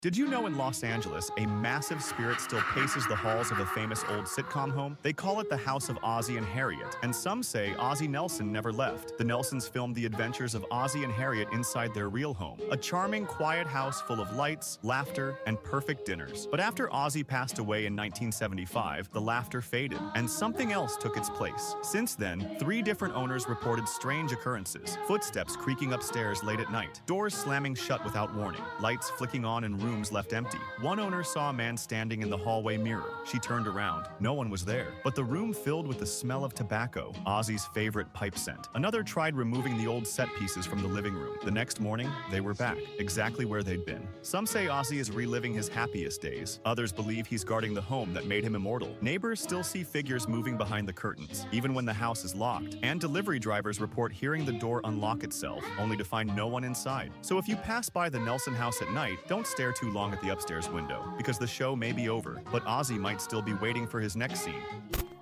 Did you know in Los Angeles, a massive spirit still paces the halls of a famous old sitcom home? They call it the House of Ozzie and Harriet, and some say Ozzie Nelson never left. The Nelsons filmed the adventures of Ozzie and Harriet inside their real home, a charming, quiet house full of lights, laughter, and perfect dinners. But after Ozzie passed away in 1975, the laughter faded, and something else took its place. Since then, 3 different owners reported strange occurrences: footsteps creaking upstairs late at night, doors slamming shut without warning, lights flicking on in rooms left empty. One owner saw a man standing in the hallway mirror. She turned around. No one was there, but the room filled with the smell of tobacco, Ozzie's favorite pipe scent. Another tried removing the old set pieces from the living room. The next morning, they were back, exactly where they'd been. Some say Ozzie is reliving his happiest days. Others believe he's guarding the home that made him immortal. Neighbors still see figures moving behind the curtains, even when the house is locked. And delivery drivers report hearing the door unlock itself, only to find no one inside. So if you pass by the Nelson house at night, don't stare too long at the upstairs window, because the show may be over, but Ozzie might still be waiting for his next scene.